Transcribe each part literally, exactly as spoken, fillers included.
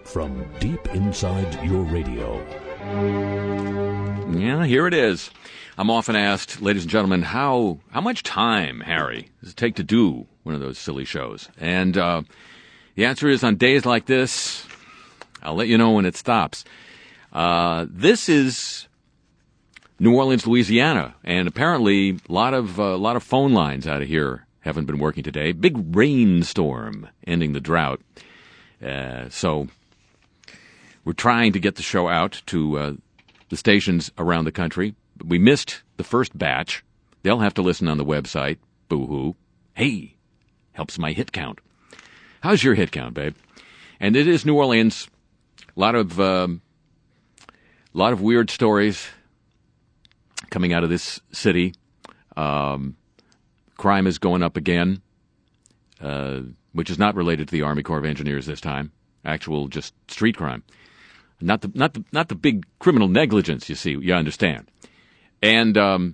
from deep inside your radio. Yeah, here it is. I'm often asked, ladies and gentlemen, how how much time, Harry, does it take to do one of those silly shows? And uh, the answer is, on days like this, I'll let you know when it stops. Uh, this is New Orleans, Louisiana, and apparently a lot of a uh, lot of phone lines out of here haven't been working today. Big rainstorm ending the drought. Uh, so we're trying to get the show out to uh, the stations around the country. We missed the first batch. They'll have to listen on the website. Boo-hoo. Hey, helps my hit count. How's your hit count, babe? And it is New Orleans. A lot of um, a lot of weird stories coming out of this city. Um, crime is going up again, uh, which is not related to the Army Corps of Engineers this time. Actual, just street crime. Not the not the not the big criminal negligence. You see, you understand. And um,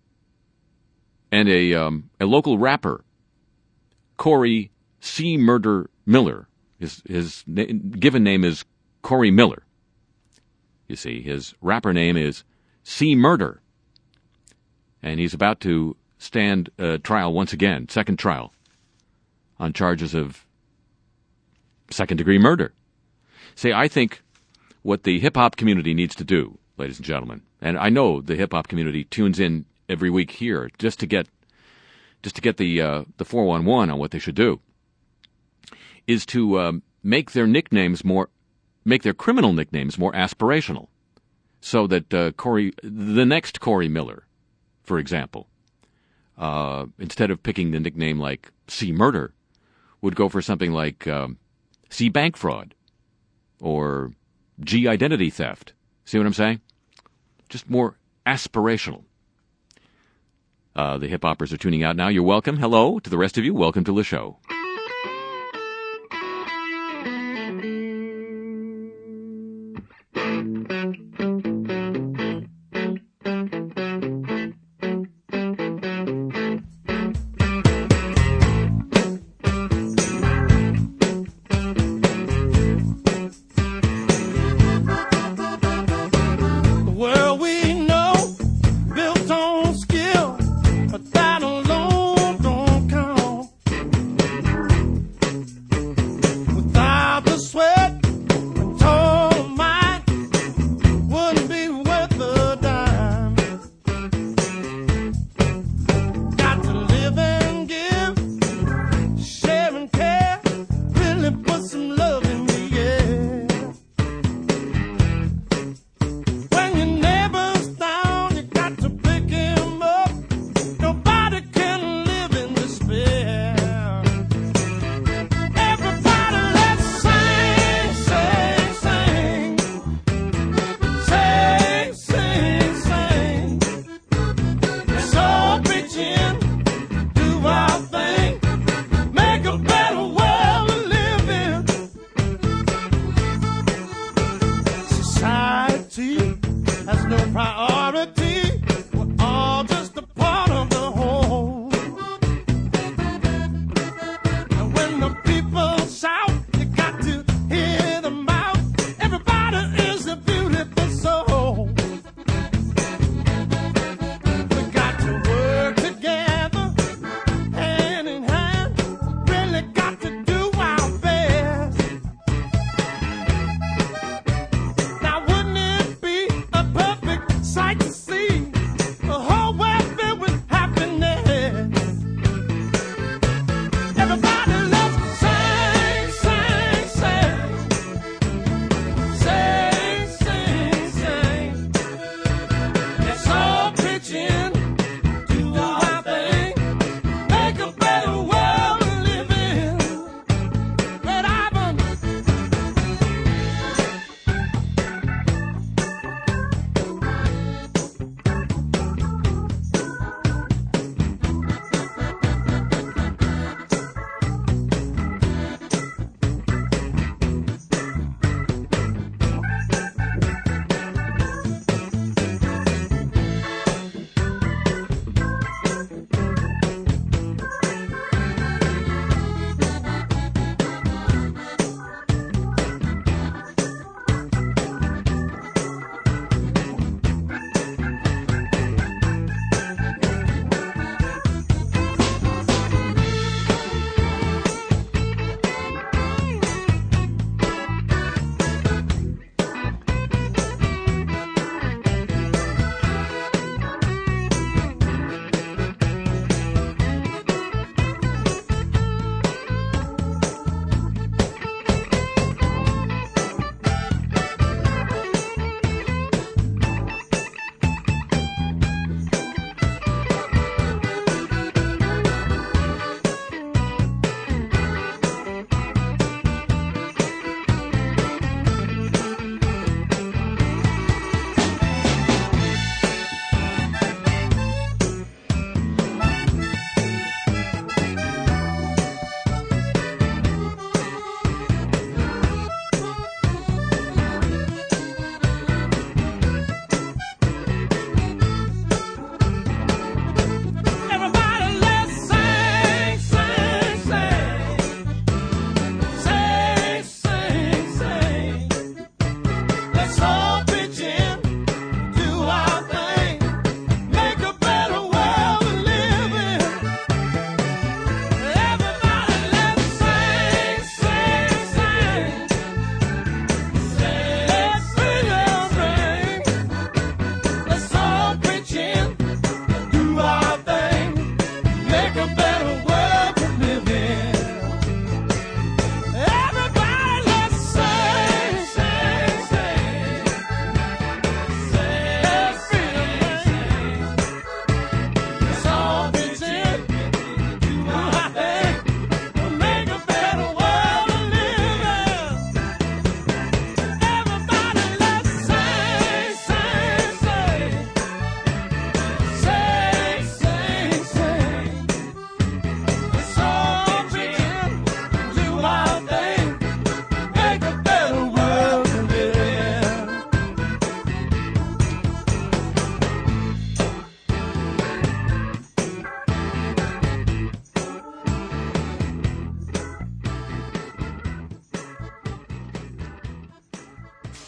and a um, a local rapper, Corey C. Murder Miller. His his na- given name is Corey Miller. You see, his rapper name is C. Murder, and he's about to stand uh, trial once again, second trial, on charges of second-degree murder. See, I think what the hip-hop community needs to do, ladies and gentlemen, and I know the hip-hop community tunes in every week here just to get just to get the uh, the four one one on what they should do, is to um, make their nicknames more, make their criminal nicknames more aspirational, so that uh, Corey, the next Corey Miller, for example, uh, instead of picking the nickname like C. Murder, would go for something like um, C. Bank Fraud or G. Identity Theft. See what I'm saying? Just more aspirational. Uh, the hip-hoppers are tuning out now. You're welcome. Hello to the rest of you. Welcome to the show.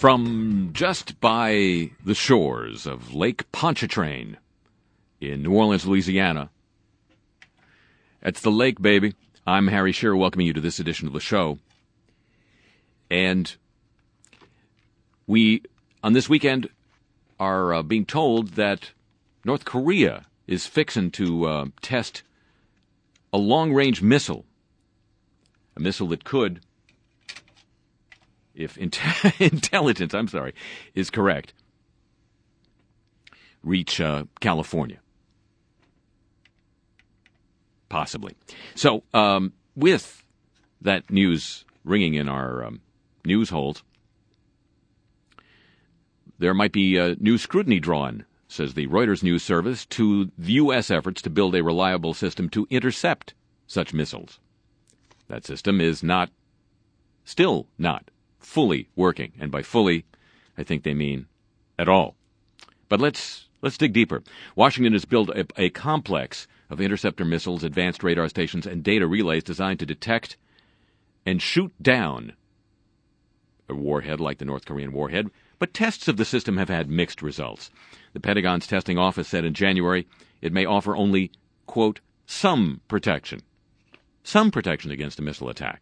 From just by the shores of Lake Pontchartrain in New Orleans, Louisiana. It's the lake, baby. I'm Harry Shearer, welcoming you to this edition of the show. And we, on this weekend, are uh, being told that North Korea is fixing to uh, test a long-range missile, a missile that could, if int- intelligence, I'm sorry, is correct, reach uh, California. Possibly. So, um, with that news ringing in our um, news holes, there might be uh, new scrutiny drawn, says the Reuters news service, to the U S efforts to build a reliable system to intercept such missiles. That system is not, still not, fully working. And by fully, I think they mean at all. But let's let's dig deeper. Washington has built a, a complex of interceptor missiles, advanced radar stations, and data relays designed to detect and shoot down a warhead like the North Korean warhead. But tests of the system have had mixed results. The Pentagon's testing office said in January it may offer only, quote, some protection. Some protection against a missile attack.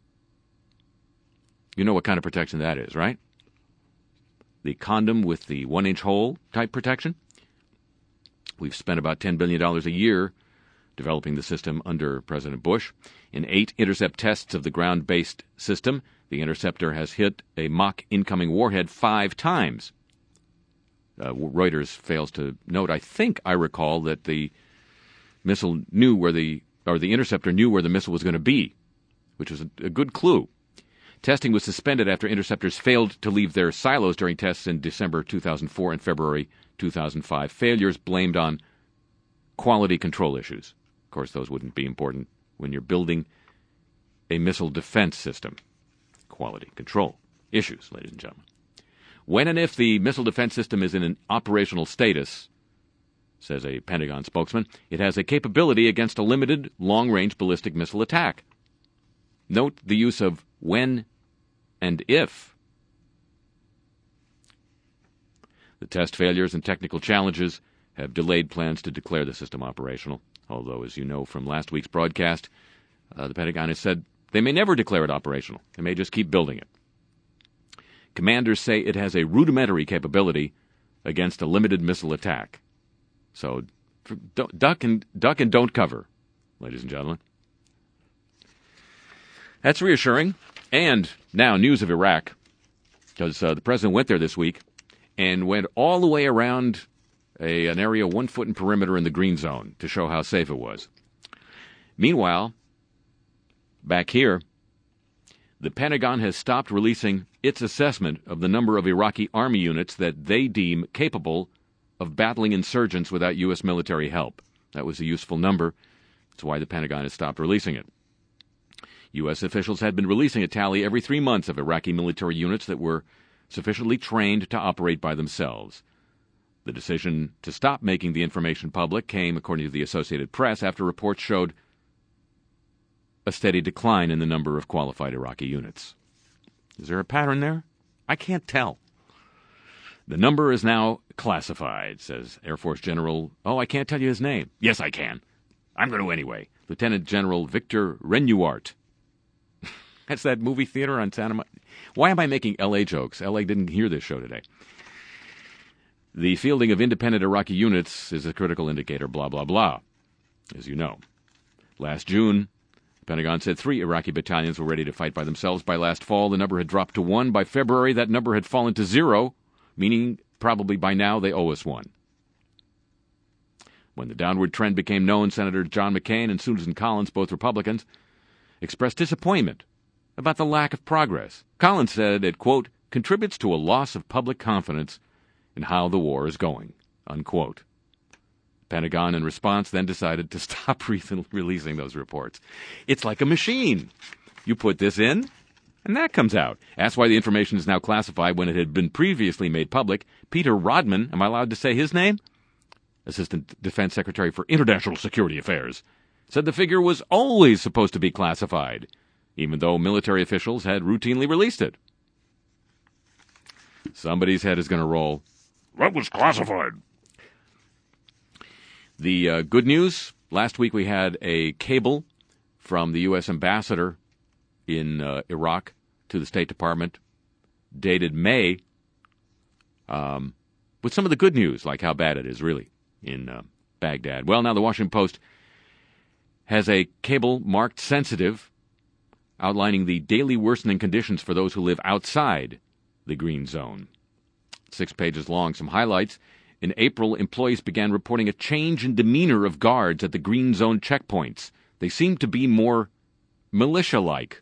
You know what kind of protection that is, right? The condom with the one-inch hole type protection. We've spent about ten billion dollars a year developing the system under President Bush. In eight intercept tests of the ground-based system, the interceptor has hit a mock incoming warhead five times. Uh, Reuters fails to note, I think I recall that the missile knew where the, or the interceptor knew where the missile was going to be, which was a, a good clue. Testing was suspended after interceptors failed to leave their silos during tests in December two thousand four and February two thousand five. Failures blamed on quality control issues. Of course, those wouldn't be important when you're building a missile defense system. Quality control issues, ladies and gentlemen. When and if the missile defense system is in an operational status, says a Pentagon spokesman, it has a capability against a limited long-range ballistic missile attack. Note the use of when and if. The test failures and technical challenges have delayed plans to declare the system operational. Although, as you know from last week's broadcast, uh, the Pentagon has said they may never declare it operational. They may just keep building it. Commanders say it has a rudimentary capability against a limited missile attack. So, duck and, duck and don't cover, ladies and gentlemen. That's reassuring. And now, news of Iraq, because uh, the president went there this week and went all the way around a, an area one foot in perimeter in the green zone to show how safe it was. Meanwhile, back here, the Pentagon has stopped releasing its assessment of the number of Iraqi army units that they deem capable of battling insurgents without U S military help. That was a useful number. That's why the Pentagon has stopped releasing it. U S officials had been releasing a tally every three months of Iraqi military units that were sufficiently trained to operate by themselves. The decision to stop making the information public came, according to the Associated Press, after reports showed a steady decline in the number of qualified Iraqi units. Is there a pattern there? I can't tell. The number is now classified, says Air Force General, oh, I can't tell you his name. Yes, I can. I'm going to anyway. Lieutenant General Victor Renuart. That's that movie theater on Santa Monica. Why am I making L A jokes? L A didn't hear this show today. The fielding of independent Iraqi units is a critical indicator, blah, blah, blah, as you know. Last June, the Pentagon said three Iraqi battalions were ready to fight by themselves. By last fall, the number had dropped to one. By February, that number had fallen to zero, meaning probably by now they owe us one. When the downward trend became known, Senator John McCain and Susan Collins, both Republicans, expressed disappointment about the lack of progress. Collins said it, quote, contributes to a loss of public confidence in how the war is going, unquote. The Pentagon, in response, then decided to stop re- releasing those reports. It's like a machine. You put this in, and that comes out. That's why the information is now classified when it had been previously made public. Peter Rodman, am I allowed to say his name? Assistant Defense Secretary for International Security Affairs, said the figure was always supposed to be classified, even though military officials had routinely released it. Somebody's head is going to roll. That was classified. The uh, good news, last week we had a cable from the U S ambassador in uh, Iraq to the State Department, dated May, um, with some of the good news, like how bad it is really in uh, Baghdad. Well, now the Washington Post has a cable marked sensitive, outlining the daily worsening conditions for those who live outside the green zone. Six pages long, some highlights. In April, employees began reporting a change in demeanor of guards at the green zone checkpoints. They seemed to be more militia-like.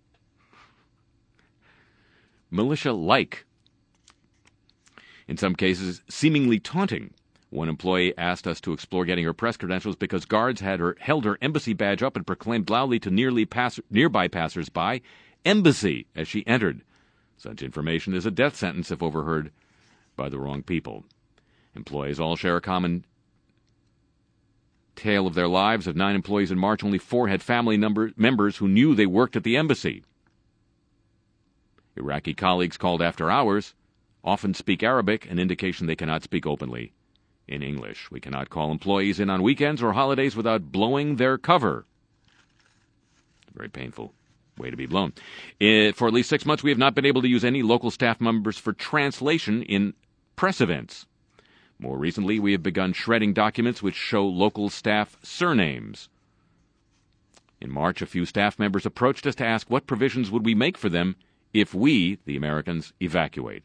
Militia-like. In some cases, seemingly taunting. One employee asked us to explore getting her press credentials because guards had her held her embassy badge up and proclaimed loudly to nearly pass, nearby passers-by, "Embassy," as she entered. Such information is a death sentence if overheard by the wrong people. Employees all share a common tale of their lives. Of nine employees in March, only four had family number, members who knew they worked at the embassy. Iraqi colleagues called after hours often speak Arabic, an indication they cannot speak openly in English. We cannot call employees in on weekends or holidays without blowing their cover. Very painful way to be blown. Uh, for at least six months, we have not been able to use any local staff members for translation in press events. More recently, we have begun shredding documents which show local staff surnames. In March, a few staff members approached us to ask what provisions would we make for them if we, the Americans, evacuate.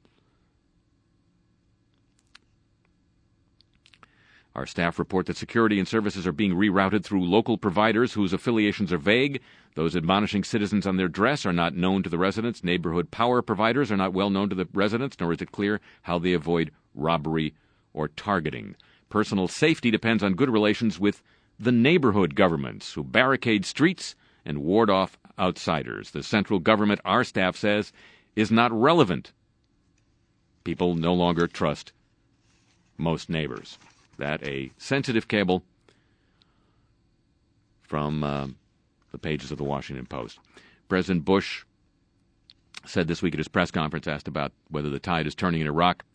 Our staff report that security and services are being rerouted through local providers whose affiliations are vague. Those admonishing citizens on their dress are not known to the residents. Neighborhood power providers are not well known to the residents, nor is it clear how they avoid robbery or targeting. Personal safety depends on good relations with the neighborhood governments, who barricade streets and ward off outsiders. The central government, our staff says, is not relevant. People no longer trust most neighbors. That a sensitive cable from uh, the pages of the Washington Post. President Bush said this week at his press conference, asked about whether the tide is turning in Iraq.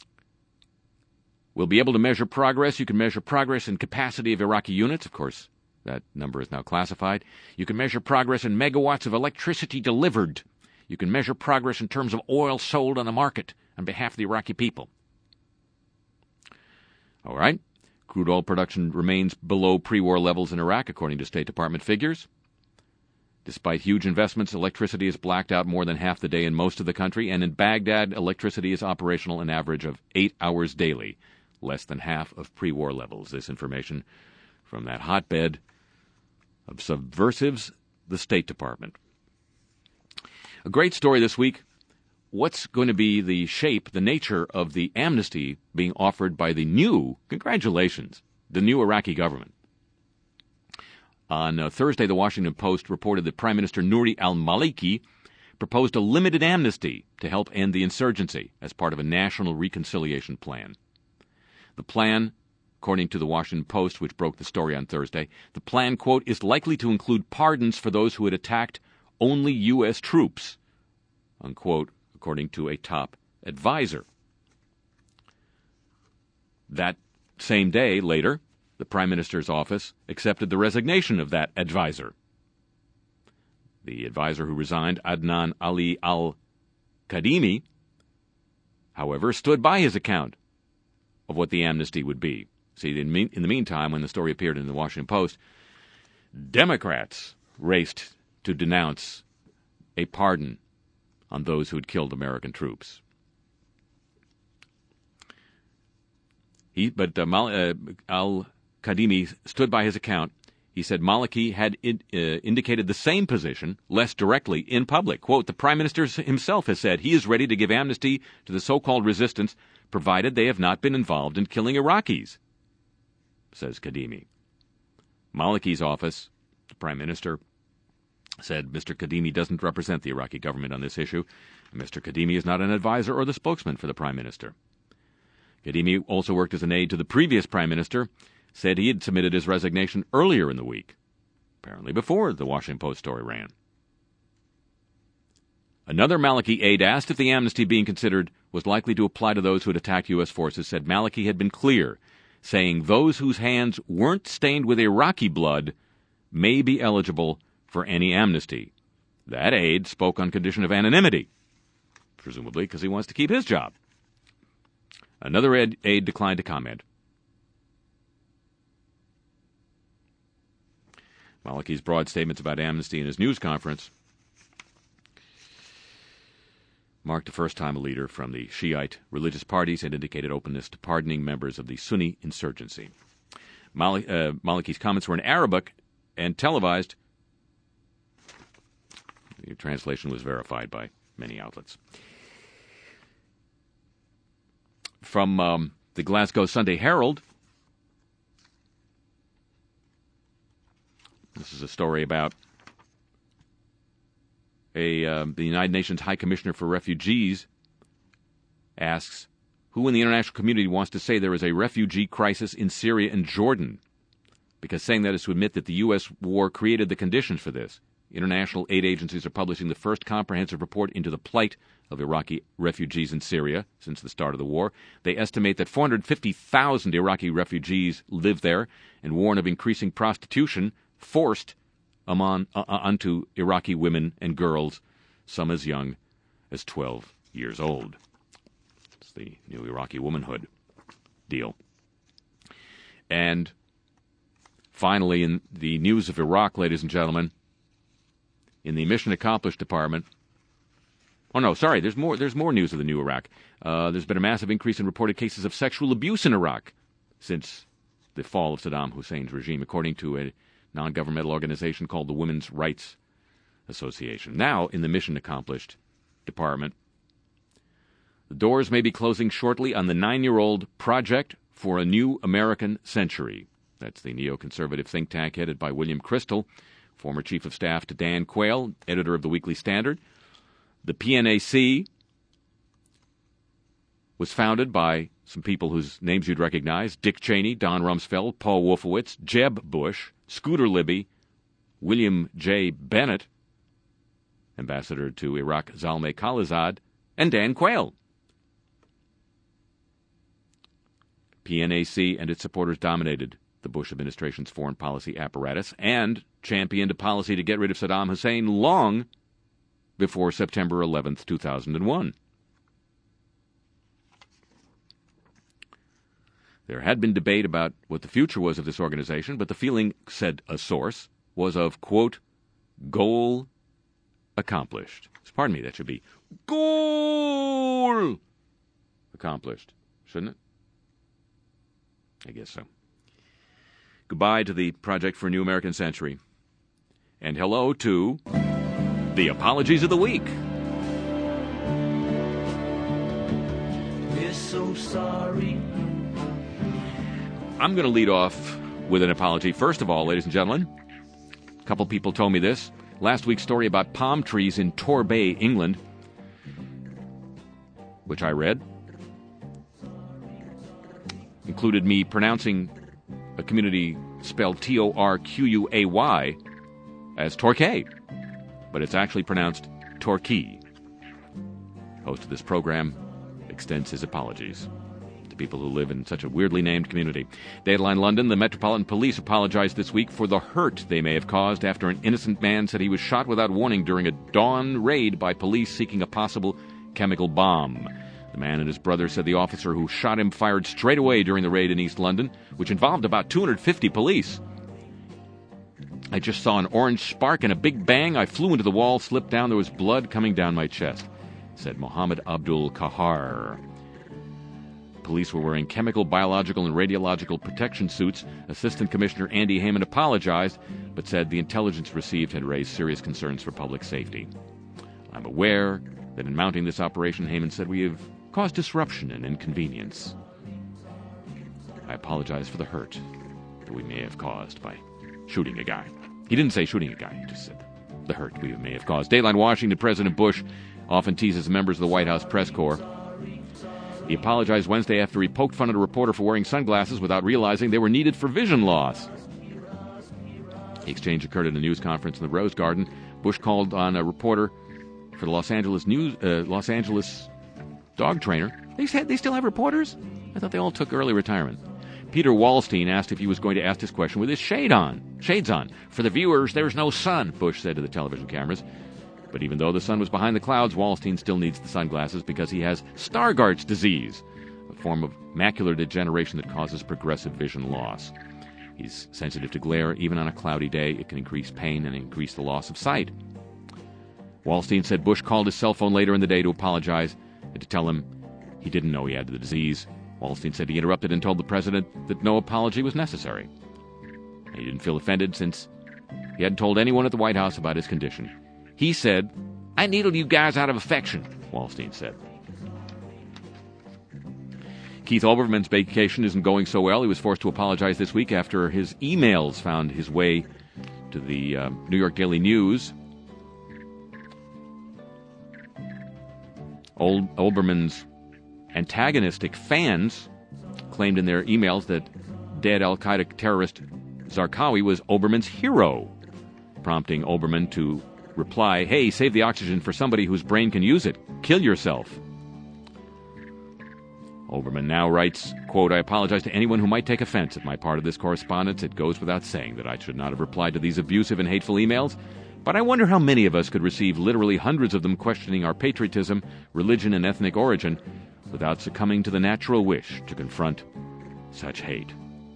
We'll be able to measure progress. You can measure progress in capacity of Iraqi units. Of course, that number is now classified. You can measure progress in megawatts of electricity delivered. You can measure progress in terms of oil sold on the market on behalf of the Iraqi people. All right. Crude oil production remains below pre-war levels in Iraq, according to State Department figures. Despite huge investments, electricity is blacked out more than half the day in most of the country, and in Baghdad, electricity is operational an average of eight hours daily, less than half of pre-war levels. This information from that hotbed of subversives, the State Department. A great story this week. What's going to be the shape, the nature of the amnesty being offered by the new, congratulations, the new Iraqi government? On uh, Thursday, the Washington Post reported that Prime Minister Nouri al-Maliki proposed a limited amnesty to help end the insurgency as part of a national reconciliation plan. The plan, according to the Washington Post, which broke the story on Thursday, the plan, quote, is likely to include pardons for those who had attacked only U S troops, unquote, according to a top advisor. That same day, later, the Prime Minister's office accepted the resignation of that advisor. The advisor who resigned, Adnan Ali al-Kadhimi, however, stood by his account of what the amnesty would be. See, in, in the meantime, when the story appeared in the Washington Post, Democrats raced to denounce a pardon on those who had killed American troops. He, but uh, Mal, uh, al-Kadhimi stood by his account. He said Maliki had in, uh, indicated the same position, less directly, in public. Quote, the Prime Minister himself has said he is ready to give amnesty to the so-called resistance, provided they have not been involved in killing Iraqis, says Kadhimi. Maliki's office, the Prime Minister, said Mister Kadhimi doesn't represent the Iraqi government on this issue. Mister Kadhimi is not an advisor or the spokesman for the Prime Minister. Kadhimi also worked as an aide to the previous Prime Minister, said he had submitted his resignation earlier in the week, apparently before the Washington Post story ran. Another Maliki aide asked if the amnesty being considered was likely to apply to those who had attacked U S forces, said Maliki had been clear, saying those whose hands weren't stained with Iraqi blood may be eligible for any amnesty. That aide spoke on condition of anonymity, presumably because he wants to keep his job. Another aide declined to comment. Maliki's broad statements about amnesty in his news conference marked the first time a leader from the Shiite religious parties had indicated openness to pardoning members of the Sunni insurgency. Malik, uh, Maliki's comments were in Arabic and televised. The translation was verified by many outlets. From um, the Glasgow Sunday Herald, this is a story about a uh, the United Nations High Commissioner for Refugees asks, who in the international community wants to say there is a refugee crisis in Syria and Jordan? Because saying that is to admit that the U S war created the conditions for this. International aid agencies are publishing the first comprehensive report into the plight of Iraqi refugees in Syria since the start of the war. They estimate that four hundred fifty thousand Iraqi refugees live there and warn of increasing prostitution forced among, uh, onto Iraqi women and girls, some as young as twelve years old. It's the new Iraqi womanhood deal. And finally, in the news of Iraq, ladies and gentlemen, in the Mission Accomplished department, oh no, sorry, there's more, there's more news of the new Iraq. Uh, there's been a massive increase in reported cases of sexual abuse in Iraq since the fall of Saddam Hussein's regime, according to a non-governmental organization called the Women's Rights Association. Now, in the Mission Accomplished department, the doors may be closing shortly on the nine-year-old Project for a New American Century. That's the neoconservative think tank headed by William Kristol, former chief of staff to Dan Quayle, editor of the Weekly Standard. The P N A C was founded by some people whose names you'd recognize: Dick Cheney, Don Rumsfeld, Paul Wolfowitz, Jeb Bush, Scooter Libby, William J. Bennett, ambassador to Iraq Zalmay Khalilzad, and Dan Quayle. P N A C and its supporters dominated the Bush administration's foreign policy apparatus and championed a policy to get rid of Saddam Hussein long before September eleventh, two thousand one. There had been debate about what the future was of this organization, but the feeling, said a source, was of, quote, goal accomplished. Pardon me, that should be goal accomplished, shouldn't it? I guess so. Goodbye to the Project for a New American Century. And hello to the Apologies of the Week. We're so sorry. I'm going to lead off with an apology. First of all, ladies and gentlemen, a couple people told me this. Last week's story about palm trees in Torbay, England, which I read, included me pronouncing a community spelled T O R Q U A Y as Torquay, but it's actually pronounced Torquay. Host of this program extends his apologies to people who live in such a weirdly named community. Dateline London, the Metropolitan Police apologized this week for the hurt they may have caused after an innocent man said he was shot without warning during a dawn raid by police seeking a possible chemical bomb. The man and his brother said the officer who shot him fired straight away during the raid in East London, which involved about two hundred fifty police. I just saw an orange spark and a big bang. I flew into the wall, slipped down. There was blood coming down my chest, said Mohammed Abdul Kahar. Police were wearing chemical, biological, and radiological protection suits. Assistant Commissioner Andy Heyman apologized, but said the intelligence received had raised serious concerns for public safety. I'm aware that in mounting this operation, Heyman said, we have caused disruption and inconvenience. I apologize for the hurt that we may have caused by shooting a guy. He didn't say shooting a guy, he just said the hurt we may have caused. Dateline Washington, President Bush often teases members of the White House press corps. He apologized Wednesday after he poked fun at a reporter for wearing sunglasses without realizing they were needed for vision loss. The exchange occurred at a news conference in the Rose Garden. Bush called on a reporter for the Los Angeles News, uh, Los Angeles dog trainer. They, had, they still have reporters? I thought they all took early retirement. Peter Wallstein asked if he was going to ask this question with his shade on, shades on. For the viewers, there's no sun, Bush said to the television cameras. But even though the sun was behind the clouds, Wallstein still needs the sunglasses because he has Stargardt's disease, a form of macular degeneration that causes progressive vision loss. He's sensitive to glare. Even on a cloudy day, it can increase pain and increase the loss of sight. Wallstein said Bush called his cell phone later in the day to apologize and to tell him he didn't know he had the disease. Wallstein said he interrupted and told the president that no apology was necessary. He didn't feel offended since he hadn't told anyone at the White House about his condition. He said, "I needled you guys out of affection," Wallstein said. Keith Olbermann's vacation isn't going so well. He was forced to apologize this week after his emails found his way to the uh, New York Daily News. Ol- Olbermann's antagonistic fans claimed in their emails that dead al-Qaeda terrorist Zarqawi was Olbermann's hero, prompting Olbermann to reply, "Hey, save the oxygen for somebody whose brain can use it. Kill yourself." Olbermann now writes, quote, "I apologize to anyone who might take offense at my part of this correspondence. It goes without saying that I should not have replied to these abusive and hateful emails, but I wonder how many of us could receive literally hundreds of them questioning our patriotism, religion, and ethnic origin without succumbing to the natural wish to confront such hate."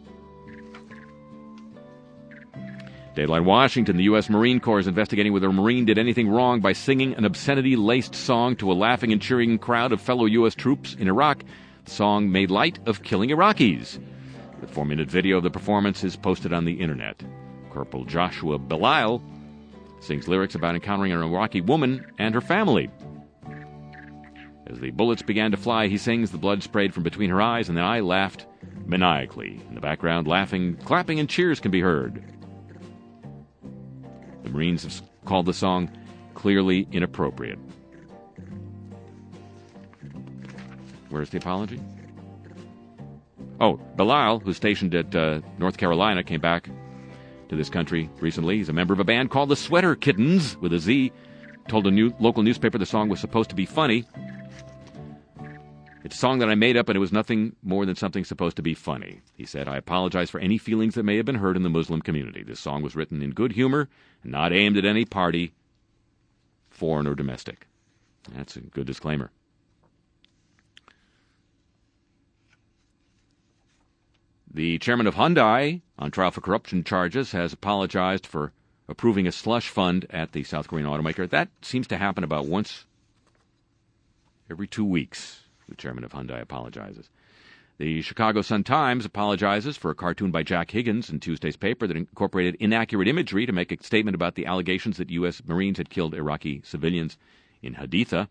Dateline Washington, the U S Marine Corps is investigating whether a Marine did anything wrong by singing an obscenity-laced song to a laughing and cheering crowd of fellow U S troops in Iraq. The song made light of killing Iraqis. The four-minute video of the performance is posted on the internet. Corporal Joshua Belisle sings lyrics about encountering an Iraqi woman and her family. As the bullets began to fly, he sings, "The blood sprayed from between her eyes, and then I laughed maniacally." In the background, laughing, clapping, and cheers can be heard. The Marines have called the song clearly inappropriate. Where's the apology? Oh, Belisle, who's stationed at uh, North Carolina, came back to this country recently. He's a member of a band called the Sweater Kittens, with a Z. Told a new local newspaper the song was supposed to be funny. "It's a song that I made up, and it was nothing more than something supposed to be funny." He said, "I apologize for any feelings that may have been hurt in the Muslim community. This song was written in good humor and not aimed at any party, foreign or domestic." That's a good disclaimer. The chairman of Hyundai, on trial for corruption charges, has apologized for approving a slush fund at the South Korean automaker. That seems to happen about once every two weeks. The chairman of Hyundai apologizes. The Chicago Sun-Times apologizes for a cartoon by Jack Higgins in Tuesday's paper that incorporated inaccurate imagery to make a statement about the allegations that U S Marines had killed Iraqi civilians in Haditha.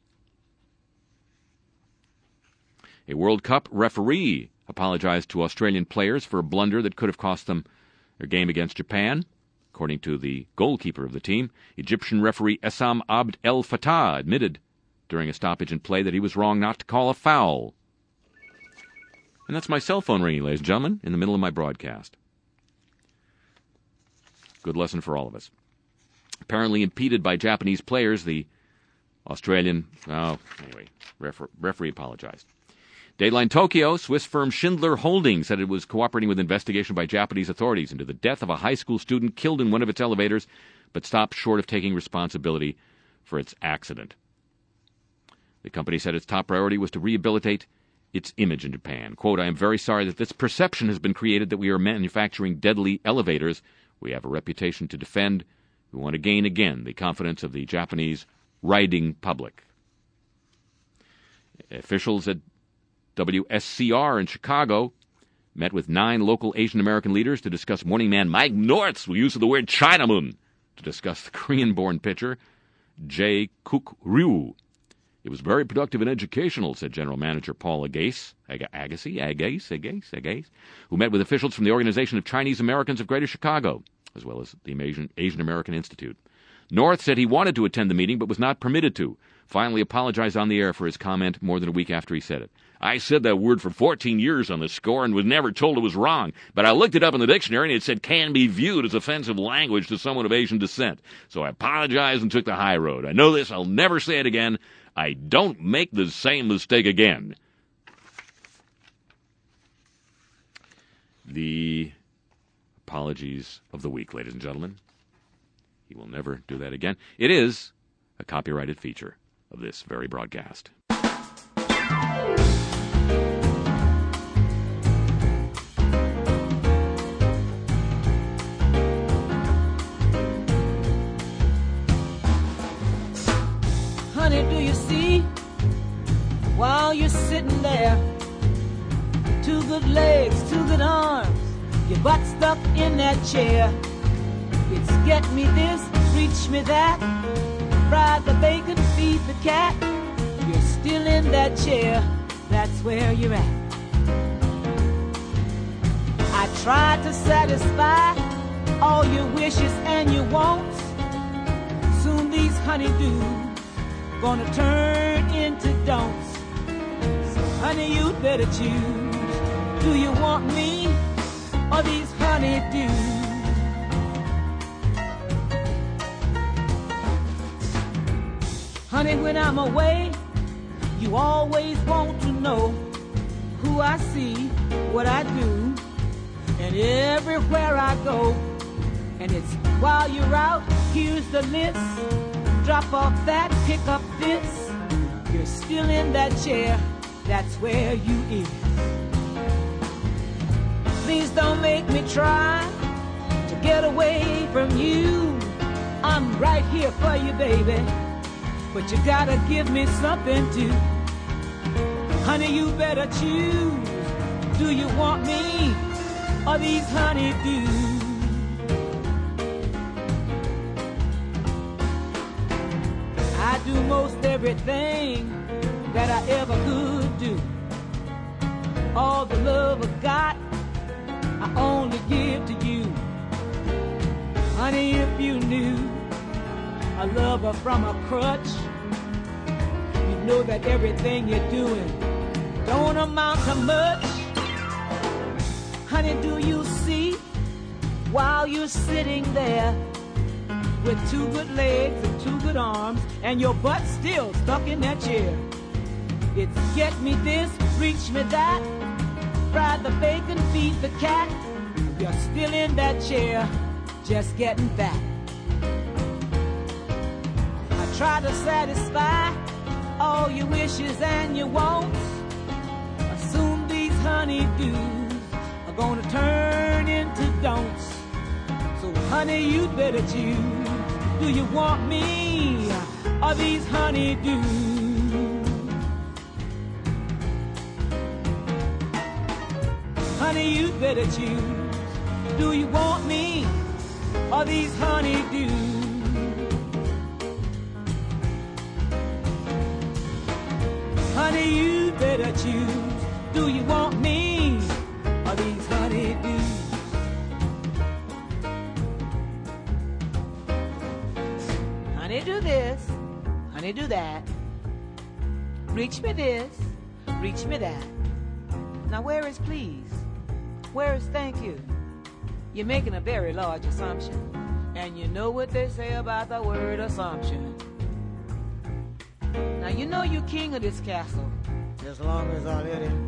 A World Cup referee apologized to Australian players for a blunder that could have cost them their game against Japan. According to the goalkeeper of the team, Egyptian referee Essam Abd El Fattah admitted during a stoppage in play that he was wrong not to call a foul. And that's my cell phone ringing, ladies and gentlemen, in the middle of my broadcast. Good lesson for all of us. Apparently impeded by Japanese players, the Australian, oh, anyway, refer, referee apologized. Dateline Tokyo, Swiss firm Schindler Holding said it was cooperating with investigation by Japanese authorities into the death of a high school student killed in one of its elevators, but stopped short of taking responsibility for its accident. The company said its top priority was to rehabilitate its image in Japan. Quote, "I am very sorry that this perception has been created that we are manufacturing deadly elevators. We have a reputation to defend. We want to gain again the confidence of the Japanese riding public." Officials at W S C R in Chicago met with nine local Asian American leaders to discuss Morning Man Mike North's use of the word Chinaman to discuss the Korean-born pitcher Jae Kook Ryu. "It was very productive and educational," said General Manager Paul Agace, Agassi, Agace, Agace, Agace, who met with officials from the Organization of Chinese Americans of Greater Chicago, as well as the Asian, Asian American Institute. North said he wanted to attend the meeting but was not permitted to. Finally apologized on the air for his comment more than a week after he said it. I said that word for fourteen years on the score and was never told it was wrong. But I looked it up in the dictionary and it said can be viewed as offensive language to someone of Asian descent. So I apologized and took the high road. I know this. I'll never say it again. I don't make the same mistake again. The apologies of the week, ladies and gentlemen. He will never do that again. It is a copyrighted feature of this very broadcast. Honey, do you see, while you're sitting there, two good legs, two good arms, your butt stuck in that chair. It's get me this, reach me that, fried the bacon, feed the cat. You're still in that chair, that's where you're at. I tried to satisfy all your wishes and your wants. Soon these honeydews gonna turn into don'ts. So honey, you'd better choose. Do you want me or these honeydews? Honey, when I'm away, you always want to know who I see, what I do, and everywhere I go. And it's while you're out, here's the list. Drop off that, pick up this. You're still in that chair, that's where you is. Please don't make me try to get away from you. I'm right here for you, baby, but you gotta give me something to. Honey, you better choose. Do you want me or these honeydews? I do most everything that I ever could do. All the love I got, I only give to you. Honey, if you knew a lover from a crutch, you know that everything you're doing don't amount to much. Honey, do you see, while you're sitting there with two good legs and two good arms, and your butt still stuck in that chair? It's get me this, reach me that, fry the bacon, feed the cat. You're still in that chair, just getting fat. I try to satisfy all your wishes and your wants. Soon these honeydews are gonna turn into don'ts. So honey, you'd better choose. Do you want me or these honeydews? Honey, you'd better choose. Do you want me or these honeydews? Honey, you'd better choose. Do you want me or these honeydews? Honey, do this. Honey, do that. Reach me this. Reach me that. Now, where is please? Where is thank you? You're making a very large assumption. And you know what they say about the word assumption. Now, you know you're king of this castle, as long as I let it.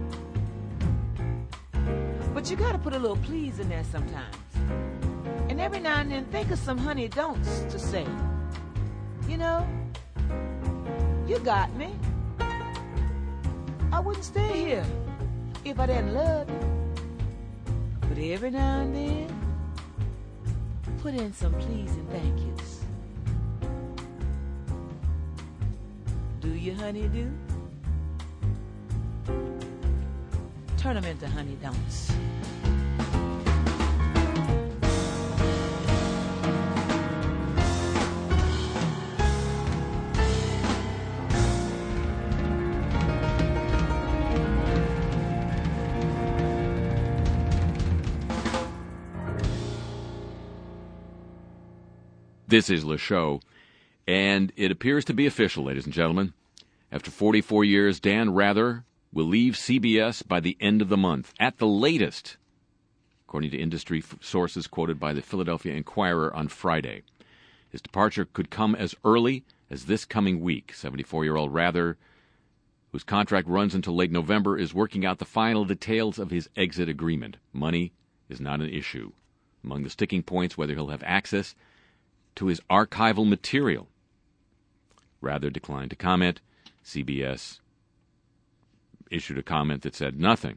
But you gotta put a little please in there sometimes. And every now and then think of some honey don'ts to say. You know, you got me. I wouldn't stay here if I didn't love you. But every now and then, put in some please and thank yous. Do you, honey, do? Turn them into honey don'ts. This is Le Show. And it appears to be official, ladies and gentlemen. After forty-four years, Dan Rather will leave C B S by the end of the month, at the latest, according to industry f- sources quoted by the Philadelphia Inquirer on Friday. His departure could come as early as this coming week. seventy-four-year-old Rather, whose contract runs until late November, is working out the final details of his exit agreement. Money is not an issue. Among the sticking points, whether he'll have access to his archival material. Rather declined to comment. C B S issued a comment that said nothing.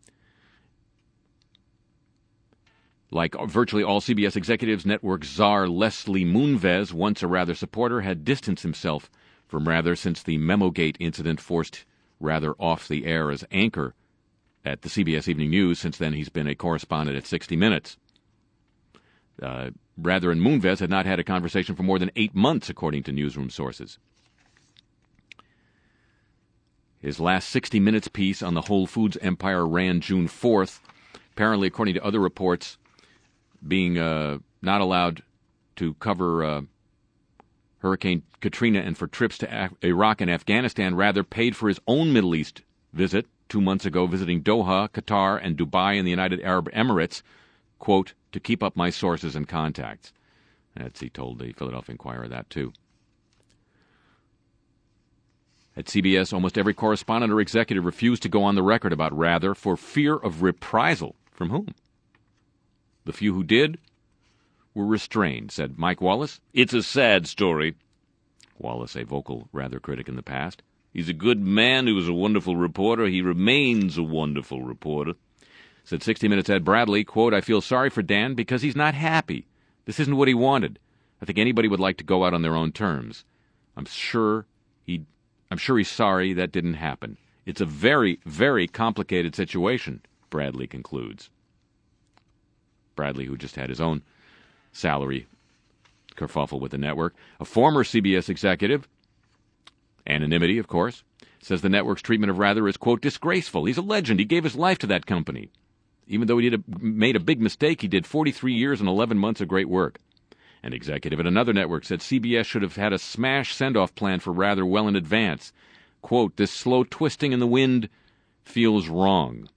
Like virtually all C B S executives, network czar Leslie Moonves, once a Rather supporter, had distanced himself from Rather since the Memogate incident forced Rather off the air as anchor at the C B S Evening News. Since then, he's been a correspondent at sixty minutes. Uh, Rather and Moonves had not had a conversation for more than eight months, according to newsroom sources. His last sixty minutes piece on the Whole Foods empire ran June fourth, apparently, according to other reports, being uh, not allowed to cover uh, Hurricane Katrina and for trips to Af- Iraq and Afghanistan. Rather paid for his own Middle East visit two months ago, visiting Doha, Qatar, and Dubai and the United Arab Emirates, quote, to keep up my sources and contacts. That's, he told the Philadelphia Inquirer that, too. At C B S, almost every correspondent or executive refused to go on the record about Rather for fear of reprisal. From whom? The few who did were restrained, said Mike Wallace. It's a sad story. Wallace, a vocal Rather critic in the past. He's a good man. He was a wonderful reporter. He remains a wonderful reporter. Said sixty Minutes Ed Bradley, quote, I feel sorry for Dan because he's not happy. This isn't what he wanted. I think anybody would like to go out on their own terms. I'm sure he I'm sure he's sorry that didn't happen. It's a very, very complicated situation, Bradley concludes. Bradley, who just had his own salary kerfuffle with the network. A former C B S executive, anonymity, of course, says the network's treatment of Rather is, quote, disgraceful. He's a legend. He gave his life to that company. Even though he did a, made a big mistake, he did forty-three years and eleven months of great work. An executive at another network said C B S should have had a smash send-off plan for Rather well in advance. Quote, this slow twisting in the wind feels wrong.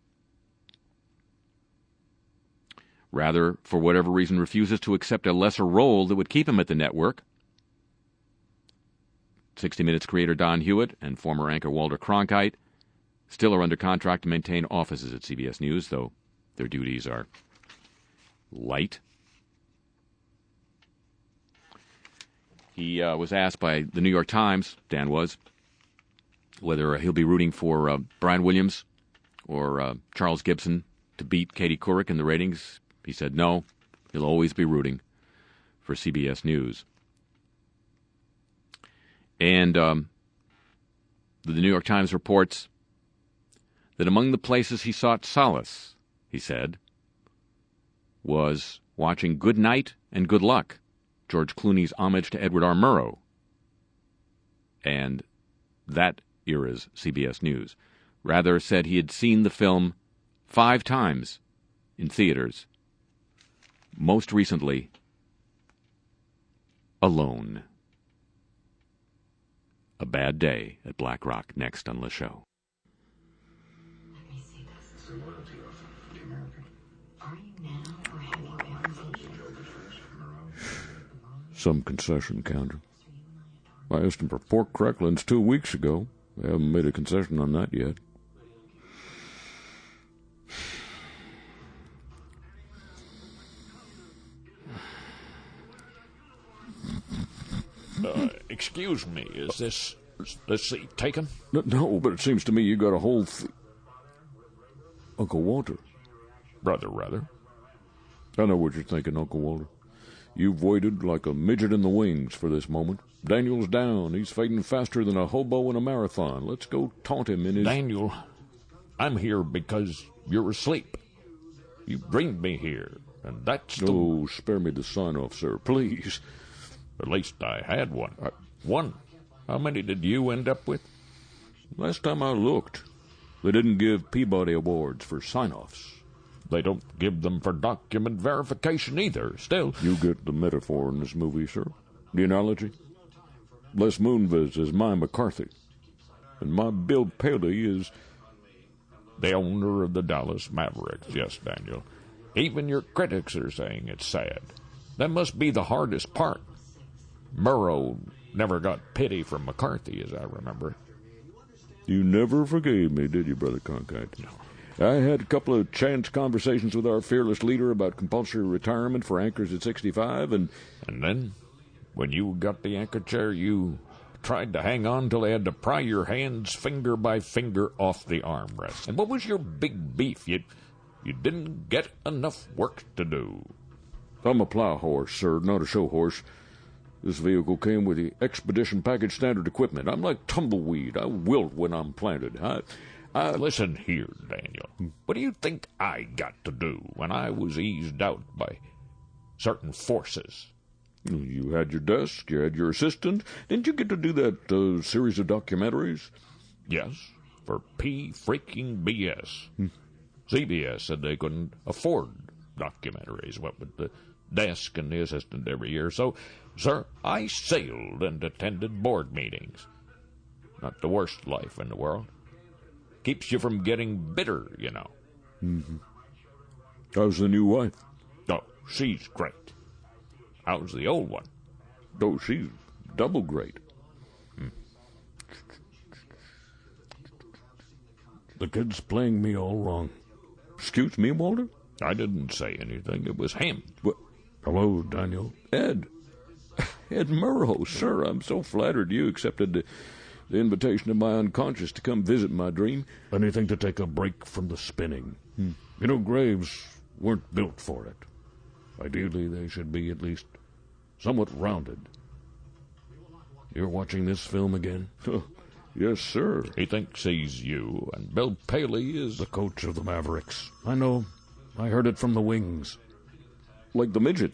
Rather, for whatever reason, refuses to accept a lesser role that would keep him at the network. sixty Minutes creator Don Hewitt and former anchor Walter Cronkite still are under contract to maintain offices at C B S News, though their duties are light. He uh, was asked by the New York Times, Dan was, whether uh, he'll be rooting for uh, Brian Williams or uh, Charles Gibson to beat Katie Couric in the ratings. He said no, he'll always be rooting for C B S News. And um, the New York Times reports that among the places he sought solace, he said, was watching Good Night and Good Luck, George Clooney's homage to Edward R. Murrow, and that era's C B S News. Rather said he had seen the film five times in theaters, most recently alone. A Bad Day at Black Rock, next on the show. Some concession counter. I asked him for pork cracklings two weeks ago. They haven't made a concession on that yet. Uh, excuse me, is this this seat taken? No, no, but it seems to me you got a whole th- Uncle Walter. Brother, rather. I know what you're thinking, Uncle Walter. You've waited like a midget in the wings for this moment. Daniel's down. He's fading faster than a hobo in a marathon. Let's go taunt him in his... Daniel, I'm here because you're asleep. You bring me here, and that's the... Oh, spare me the sign-off, sir, please. At least I had one. I... One. How many did you end up with? Last time I looked, they didn't give Peabody Awards for sign-offs. They don't give them for document verification either, still. You get the metaphor in this movie, sir. The analogy. Les Moonves is my McCarthy. And my Bill Paley is... the owner of the Dallas Mavericks. Yes, Daniel. Even your critics are saying it's sad. That must be the hardest part. Murrow never got pity from McCarthy, as I remember. You never forgave me, did you, Brother Cronkite? No. I had a couple of chance conversations with our fearless leader about compulsory retirement for anchors at sixty-five, and... And then, when you got the anchor chair, you tried to hang on till they had to pry your hands finger by finger off the armrest. And what was your big beef? You, you didn't get enough work to do. I'm a plow horse, sir, not a show horse. This vehicle came with the Expedition Package Standard equipment. I'm like tumbleweed. I wilt when I'm planted. I... I... Listen here, Daniel. What do you think I got to do when I was eased out by certain forces? You had your desk, you had your assistant. Didn't you get to do that uh, series of documentaries? Yes, for P freaking B S. Hmm. C B S said they couldn't afford documentaries, what with the desk and the assistant every year. So, sir, I sailed and attended board meetings. Not the worst life in the world. Keeps you from getting bitter, you know. Mm-hmm. How's the new wife? Oh, she's great. How's the old one? Oh, she's double great. Hmm. The kid's playing me all wrong. Excuse me, Walter? I didn't say anything. It was him. What? Hello, Daniel. Ed. Ed Murrow, sir. I'm so flattered you accepted the, the invitation of my unconscious to come visit my dream. Anything to take a break from the spinning. Hmm. You know, graves weren't built for it. Ideally, they should be at least somewhat rounded. You're watching this film again? Oh, yes, sir. He thinks he's you, and Bill Paley is... the coach of the Mavericks. I know. I heard it from the wings. Like the midget.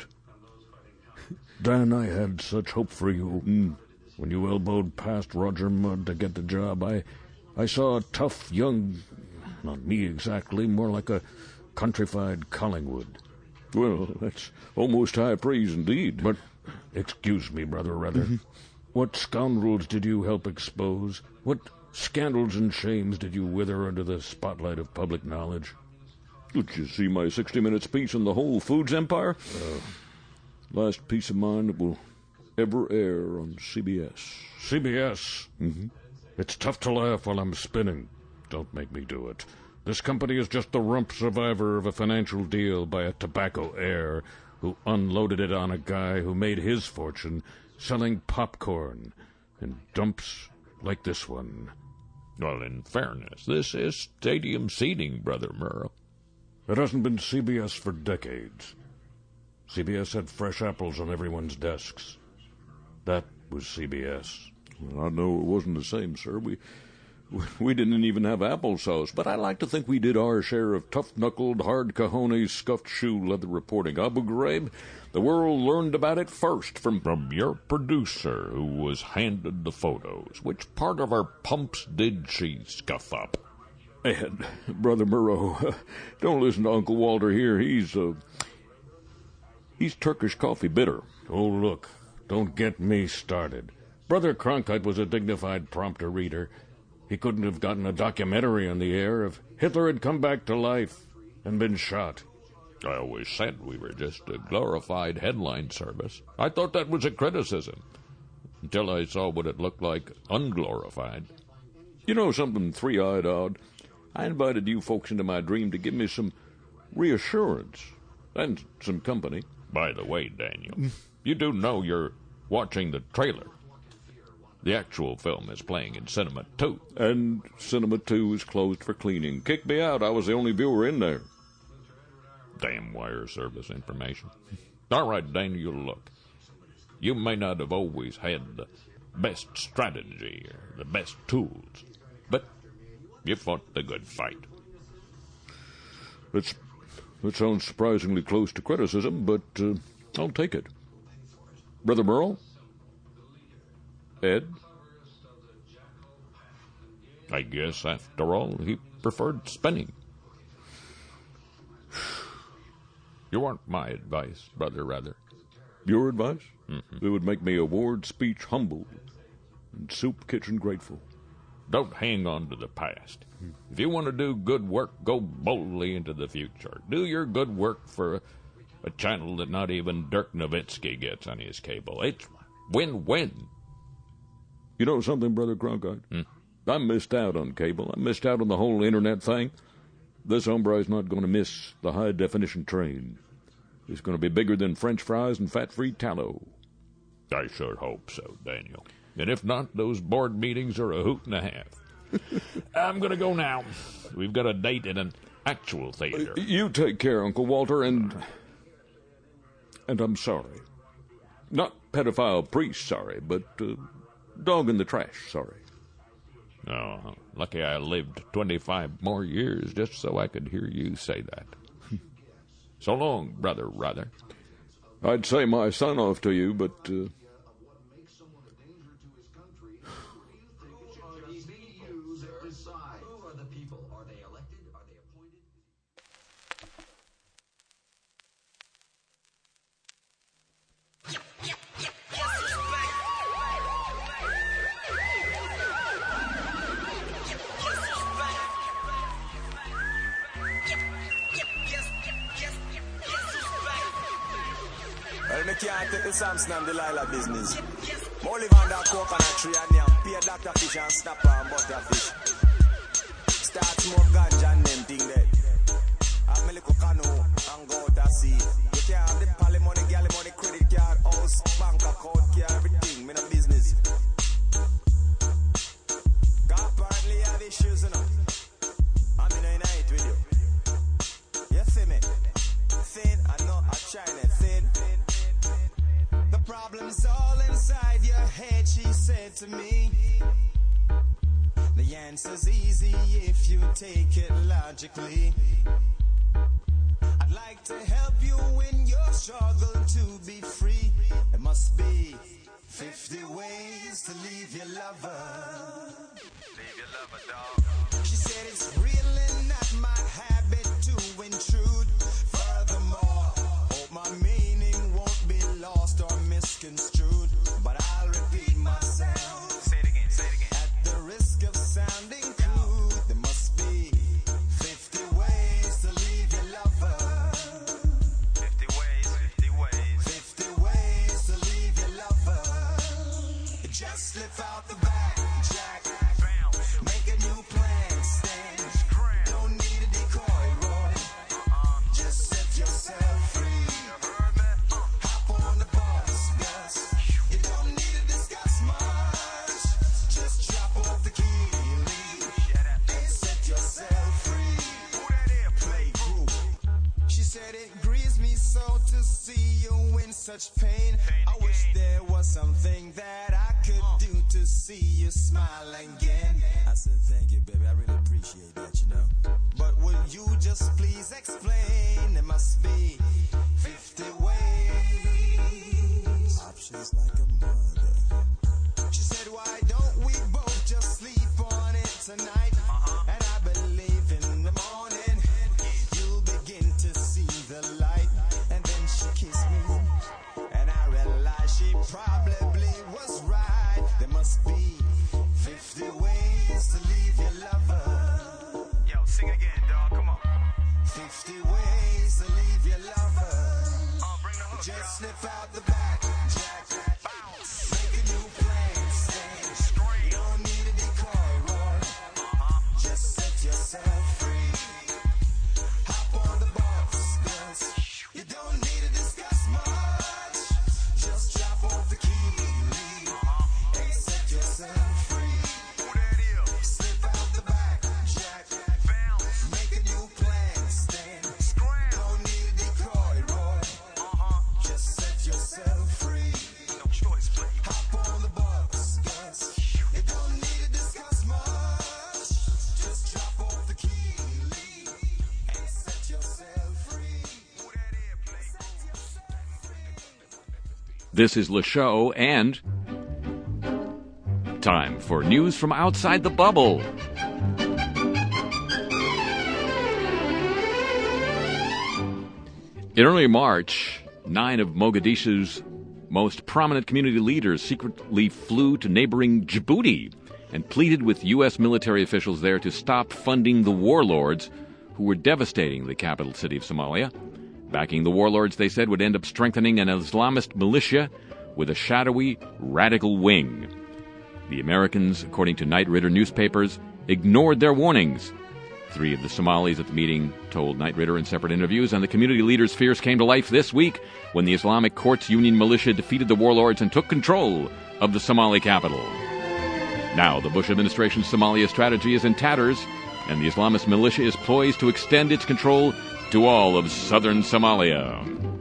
Dan, I had such hope for you. Mm. When you elbowed past Roger Mudd to get the job, I, I saw a tough, young... not me exactly, more like a countrified Collingwood. Well, that's almost high praise indeed. But, excuse me, Brother Rather, mm-hmm. What scoundrels did you help expose? What scandals and shames did you wither under the spotlight of public knowledge? Did you see my sixty minutes piece on the Whole Foods empire? Uh, last piece of mine that will ever air on C B S. C B S? Mm-hmm. It's tough to laugh while I'm spinning. Don't make me do it. This company is just the rump survivor of a financial deal by a tobacco heir who unloaded it on a guy who made his fortune selling popcorn in dumps like this one. Well, in fairness, this is stadium seating, Brother Murrow. It hasn't been C B S for decades. C B S had fresh apples on everyone's desks. That was C B S. Well, I know it wasn't the same, sir. We... We didn't even have applesauce, but I like to think we did our share of tough-knuckled, hard cojones, scuffed shoe leather reporting. Abu Ghraib, the world learned about it first from... From your producer, who was handed the photos. Which part of our pumps did she scuff up? Ed, Brother Murrow, don't listen to Uncle Walter here. He's, uh... he's Turkish coffee bitter. Oh, look, don't get me started. Brother Cronkite was a dignified prompter reader. He couldn't have gotten a documentary on the air if Hitler had come back to life and been shot. I always said we were just a glorified headline service. I thought that was a criticism, until I saw what it looked like unglorified. You know something, Three-Eyed Odd? I invited you folks into my dream to give me some reassurance and some company. By the way, Daniel, you do know you're watching the trailer. The actual film is playing in Cinema two. And Cinema two is closed for cleaning. Kick me out. I was the only viewer in there. Damn wire service information. All right, Daniel, look. You may not have always had the best strategy or the best tools, but you fought the good fight. It's, it sounds surprisingly close to criticism, but uh, I'll take it. Brother Murrow? Ed? I guess, after all, he preferred spinning. You want my advice, Brother Rather? Your advice? Mm-hmm. It would make me a ward speech humble. and soup kitchen grateful. Don't hang on to the past. If you want to do good work, go boldly into the future. Do your good work for a, a channel that not even Dirk Nowitzki gets on his cable. It's win-win. You know something, Brother Cronkite? Hmm? I missed out on cable. I missed out on the whole internet thing. This hombre's not going to miss the high-definition train. It's going to be bigger than French fries and fat-free tallow. I sure hope so, Daniel. And if not, those board meetings are a hoot and a half. I'm going to go now. We've got a date at an actual theater. Uh, you take care, Uncle Walter, and... And I'm sorry. Not pedophile priest sorry, but uh, dog in the trash sorry. Oh, lucky I lived twenty-five more years just so I could hear you say that. So long, Brother Rather. I'd say my son off to you, but... Uh, Well, me can't take the Samson and Delilah business. More live on that coconut tree and yam, pay Doctor Fish and snapper and butterfish. Start smoke ganja and them thing there. Have me little canoe and go out to sea. You can't have the pally money, galley money, credit card, house, bank account, care, everything. Me no business. God apparently have issues, you know. I'm in a night with you. You see me? Thin, I know I China, thin. The problem's all inside your head, she said to me. The answer's easy if you take it logically. I'd like to help you in your struggle to be free. There must be fifty ways to leave your lover. Leave your lover, dog. She said it's really not my habit to intrude. Furthermore, hope my meaning won't be lost or misconstrued. But I'll repeat myself. Say it again, say it again. At the risk of sounding crude, there must be fifty ways to leave your lover. fifty ways, fifty ways. fifty ways to leave your lover. Just slip out the back, Jack. Make a new plan, stand. Don't need a decoy, Roy. Just set yourself free. Hop on the bus, Gus. You don't need to discuss much. Just drop off the key, leave, and set yourself free. Play group. She said it grieves me so to see you in such pain. I wish there was something that I could do to see you smile again. I said thank you, baby. I really appreciate that, you know. But would you just please explain? There must be fifty ways. Options like a mother. She said, why don't we both just sleep on it tonight? And I believe in the morning you'll begin to see the light. And then she kissed me, and I realized she probably was right. There must be fifty ways to leave your lover. Yo, sing again, dog, come on. fifty ways to leave your lover. Uh, bring the hook, just slip out the back, Jack. Bounce. Make a new plan, stand. You don't need a decoy, Roy. Uh-huh. Just set yourself free. Hop on the bus, Gus. You don't need to discuss much. Just drop off the key, leave, uh-huh. and set yourself free. Who that is? Slip out the back, Jack. Bounce. Make a new plan, stand. Scram. Don't need a decoy, Roy. Uh-huh. Just set yourself free. No choice, play. Hop on the bus, Gus. You don't need to discuss much. Just drop off the key, leave, and set yourself free. Who that is, play? Set yourself free. This is Le Show, and time for news from outside the bubble. In early March, nine of Mogadishu's most prominent community leaders secretly flew to neighboring Djibouti and pleaded with U S military officials there to stop funding the warlords who were devastating the capital city of Somalia. Backing the warlords, they said, would end up strengthening an Islamist militia with a shadowy, radical wing. The Americans, according to Knight Ridder newspapers, ignored their warnings. Three of the Somalis at the meeting told Knight Ridder in separate interviews, and the community leaders' fears came to life this week when the Islamic Courts Union militia defeated the warlords and took control of the Somali capital. Now, the Bush administration's Somalia strategy is in tatters, and the Islamist militia is poised to extend its control to all of southern Somalia.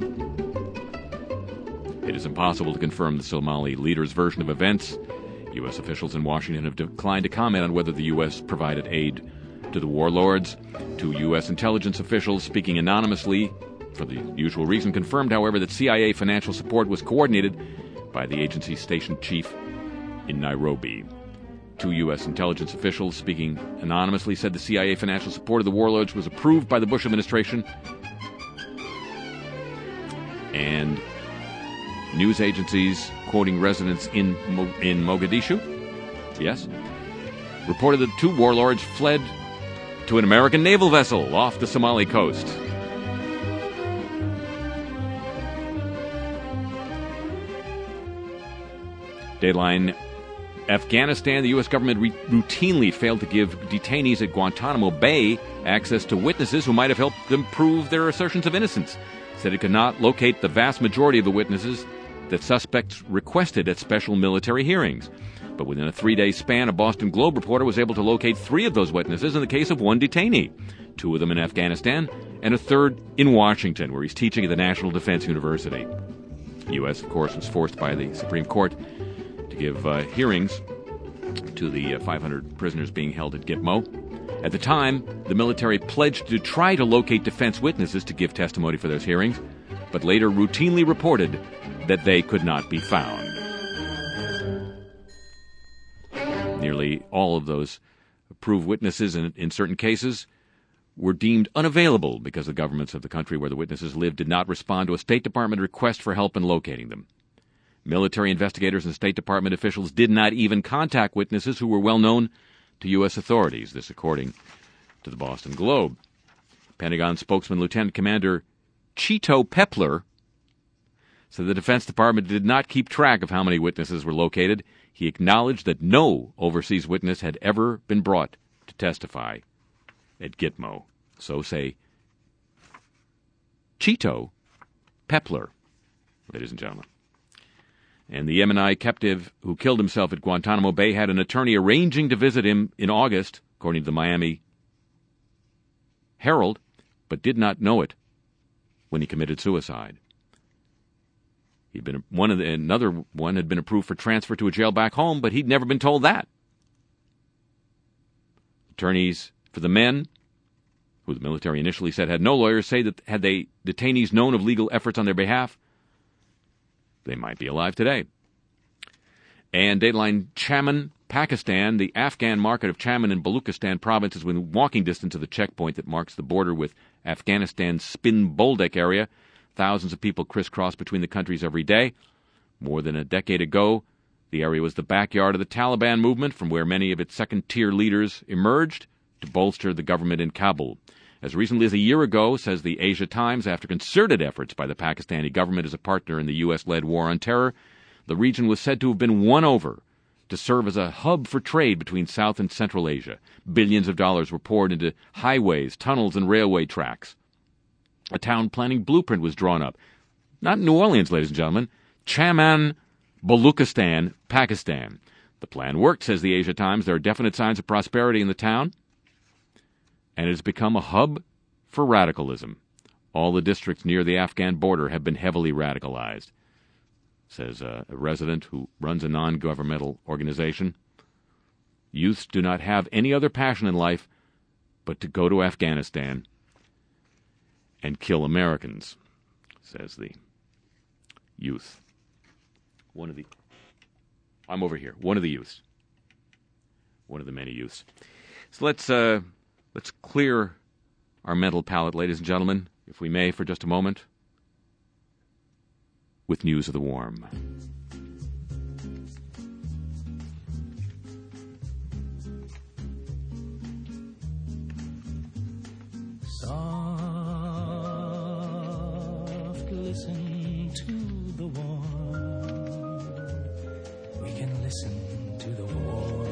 It is impossible to confirm the Somali leader's version of events. U S officials in Washington have declined to comment on whether the U S provided aid to the warlords. Two U S intelligence officials speaking anonymously for the usual reason confirmed, however, that C I A financial support was coordinated by the agency's station chief in Nairobi. Two U S intelligence officials speaking anonymously said the C I A financial support of the warlords was approved by the Bush administration. And news agencies quoting residents in Mo- in Mogadishu, yes, reported that two warlords fled to an American naval vessel off the Somali coast. Dateline: Afghanistan, the U S government re- routinely failed to give detainees at Guantanamo Bay access to witnesses who might have helped them prove their assertions of innocence. Said it could not locate the vast majority of the witnesses that suspects requested at special military hearings. But within a three-day span, a Boston Globe reporter was able to locate three of those witnesses in the case of one detainee, two of them in Afghanistan, and a third in Washington, where he's teaching at the National Defense University. The U S, of course, was forced by the Supreme Court to give uh, hearings to the uh, five hundred prisoners being held at Gitmo. At the time, the military pledged to try to locate defense witnesses to give testimony for those hearings, but later routinely reported that they could not be found. Nearly all of those approved witnesses, in, in certain cases, were deemed unavailable because the governments of the country where the witnesses lived did not respond to a State Department request for help in locating them. Military investigators and State Department officials did not even contact witnesses who were well known to U S authorities, this according to the Boston Globe. Pentagon spokesman Lieutenant Commander Chito Pepler said the Defense Department did not keep track of how many witnesses were located. He acknowledged that no overseas witness had ever been brought to testify at Gitmo. So say Chito Pepler, ladies and gentlemen. And the Yemeni captive who killed himself at Guantanamo Bay had an attorney arranging to visit him in August, according to the Miami Herald, but did not know it when he committed suicide. He'd been one of the, another one had been approved for transfer to a jail back home, but he'd never been told that. Attorneys for the men, who the military initially said had no lawyers, say that had they detainees known of legal efforts on their behalf, they might be alive today. And Dateline: Chaman, Pakistan, the Afghan market of Chaman in Baluchistan province is within walking distance of the checkpoint that marks the border with Afghanistan's Spin Boldak area. Thousands of people crisscross between the countries every day. More than a decade ago, the area was the backyard of the Taliban movement, from where many of its second-tier leaders emerged to bolster the government in Kabul. As recently as a year ago, says the Asia Times, after concerted efforts by the Pakistani government as a partner in the U S-led war on terror, the region was said to have been won over to serve as a hub for trade between South and Central Asia. Billions of dollars were poured into highways, tunnels, and railway tracks. A town planning blueprint was drawn up. Not in New Orleans, ladies and gentlemen. Chaman, Baluchistan, Pakistan. The plan worked, says the Asia Times. There are definite signs of prosperity in the town, and it has become a hub for radicalism. All the districts near the Afghan border have been heavily radicalized, says a resident who runs a non-governmental organization. Youths do not have any other passion in life but to go to Afghanistan and kill Americans, says the youth. One of the... I'm over here. One of the youths. One of the many youths. So let's... Uh, Let's clear our mental palate, ladies and gentlemen, if we may, for just a moment. with News of the Warm. Soft, listen to the warm. We can listen to the warm.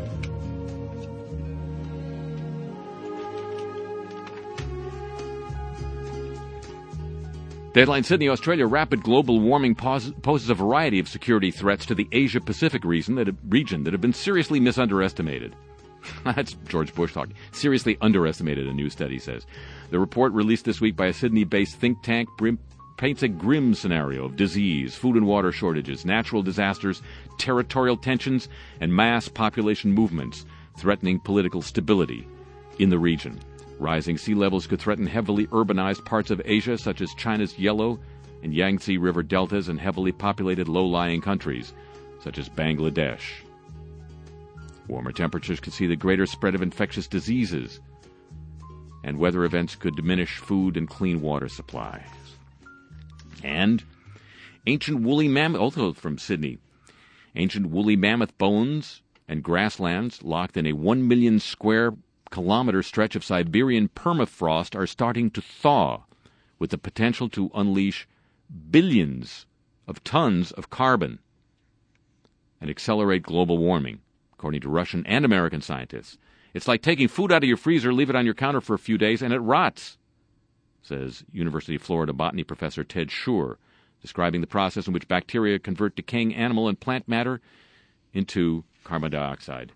Deadline Sydney, Australia. Rapid global warming poses a variety of security threats to the Asia-Pacific region that, region that have been seriously misunderestimated. That's George Bush talking. Seriously underestimated, a new study says. The report released this week by a Sydney-based think tank brim, paints a grim scenario of disease, food and water shortages, natural disasters, territorial tensions, and mass population movements threatening political stability in the region. Rising sea levels could threaten heavily urbanized parts of Asia, such as China's Yellow and Yangtze River deltas, and heavily populated low-lying countries, such as Bangladesh. Warmer temperatures could see the greater spread of infectious diseases, and weather events could diminish food and clean water supplies. And ancient woolly mammoth, also from Sydney, ancient woolly mammoth bones and grasslands locked in a one million square kilometer stretch of Siberian permafrost are starting to thaw, with the potential to unleash billions of tons of carbon and accelerate global warming, according to Russian and American scientists. It's like taking food out of your freezer, leave it on your counter for a few days, and it rots, says University of Florida botany professor Ted Schur, describing the process in which bacteria convert decaying animal and plant matter into carbon dioxide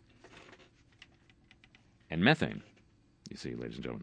and methane, you see, ladies and gentlemen.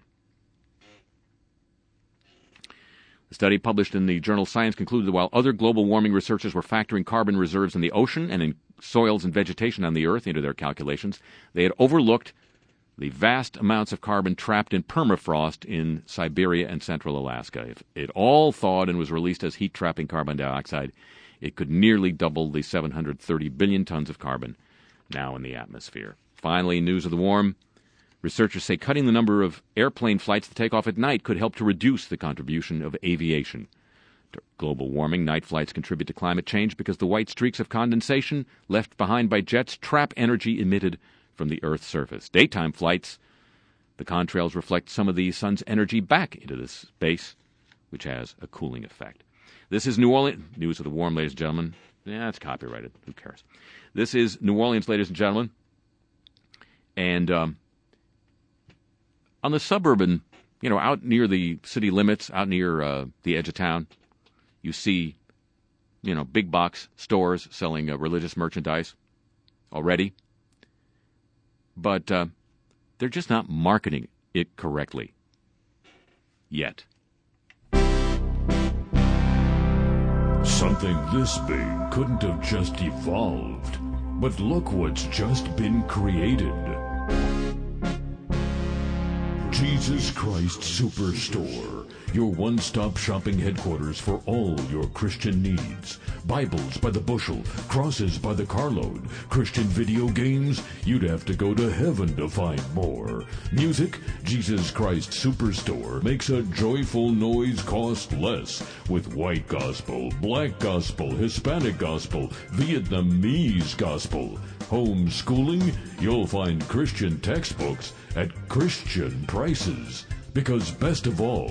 The study published in the journal Science concluded that while other global warming researchers were factoring carbon reserves in the ocean and in soils and vegetation on the Earth into their calculations, they had overlooked the vast amounts of carbon trapped in permafrost in Siberia and central Alaska. If it all thawed and was released as heat-trapping carbon dioxide, it could nearly double the seven hundred thirty billion tons of carbon now in the atmosphere. Finally, News of the Warm. Researchers say cutting the number of airplane flights that take off at night could help to reduce the contribution of aviation to global warming. Night flights contribute to climate change because the white streaks of condensation left behind by jets trap energy emitted from the Earth's surface. Daytime flights, the contrails reflect some of the sun's energy back into this space, which has a cooling effect. This is New Orleans. News of the Warm, ladies and gentlemen. Yeah, it's copyrighted. Who cares? This is New Orleans, ladies and gentlemen. And, um, on the suburban, you know, out near the city limits, out near uh, the edge of town, you see, you know, big box stores selling uh, religious merchandise already. But uh, they're just not marketing it correctly yet. Something this big couldn't have just evolved, but look what's just been created. Jesus Christ Superstore, your one-stop shopping headquarters for all your Christian needs. Bibles by the bushel, crosses by the carload, Christian video games, you'd have to go to heaven to find more. Music, Jesus Christ Superstore makes a joyful noise cost less with white gospel, black gospel, Hispanic gospel, Vietnamese gospel. Homeschooling, you'll find Christian textbooks at Christian prices. Because best of all,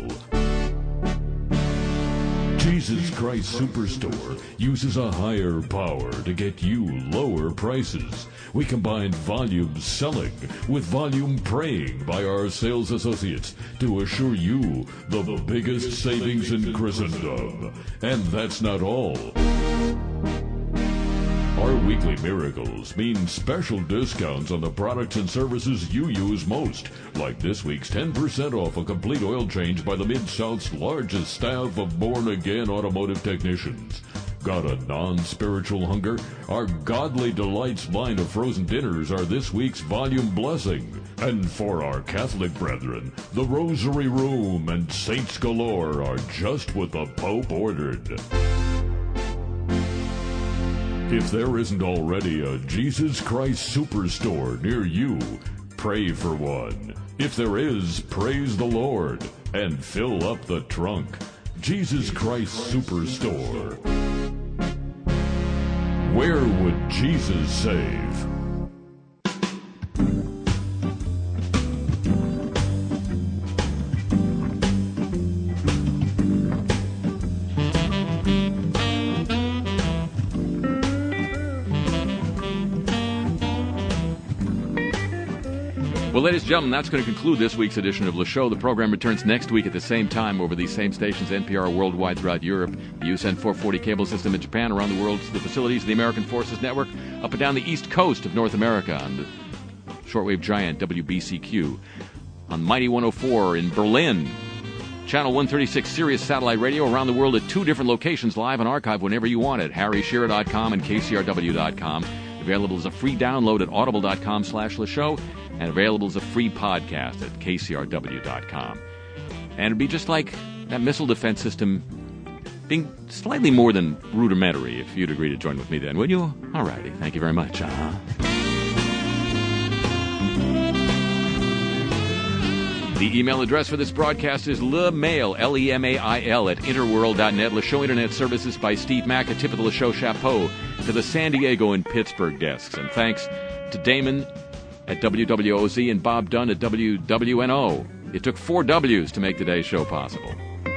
Jesus Christ Superstore uses a higher power to get you lower prices. We combine volume selling with volume praying by our sales associates to assure you the biggest savings in Christendom. And that's not all. Our weekly miracles mean special discounts on the products and services you use most, like this week's ten percent off a complete oil change by the Mid-South's largest staff of born-again automotive technicians. Got a non-spiritual hunger? Our Godly Delights line of frozen dinners are this week's volume blessing. And for our Catholic brethren, the Rosary Room and Saints Galore are just what the Pope ordered. If there isn't already a Jesus Christ Superstore near you, pray for one. If there is, praise the Lord and fill up the trunk. Jesus Christ Superstore. Where would Jesus save? Well, ladies and gentlemen, that's going to conclude this week's edition of Le Show. The program returns next week at the same time over these same stations, N P R worldwide throughout Europe, the U S N four forty cable system in Japan, around the world, the facilities of the American Forces Network, up and down the east coast of North America on the shortwave giant W B C Q, on Mighty one oh four in Berlin, Channel one thirty-six Sirius Satellite Radio, around the world at two different locations, live and archive whenever you want it, harry shearer dot com and K C R W dot com. Available as a free download at audible dot com slash Le Show, and available as a free podcast at K C R W dot com. And it'd be just like that missile defense system being slightly more than rudimentary, if you'd agree to join with me then, would you? All righty. Thank you very much. Uh-huh. The email address for this broadcast is lemail, L E M A I L, at interworld dot net. Le Show Internet Services by Steve Mack, a tip of the Le Show chapeau to the San Diego and Pittsburgh desks. And thanks to Damon at W W O Z and Bob Dunn at W W N O. It took four W's to make today's show possible.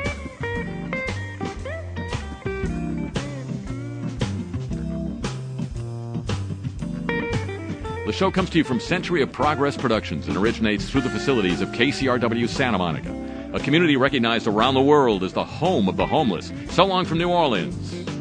The show comes to you from Century of Progress Productions and originates through the facilities of K C R W Santa Monica, a community recognized around the world as the home of the homeless. So long from New Orleans.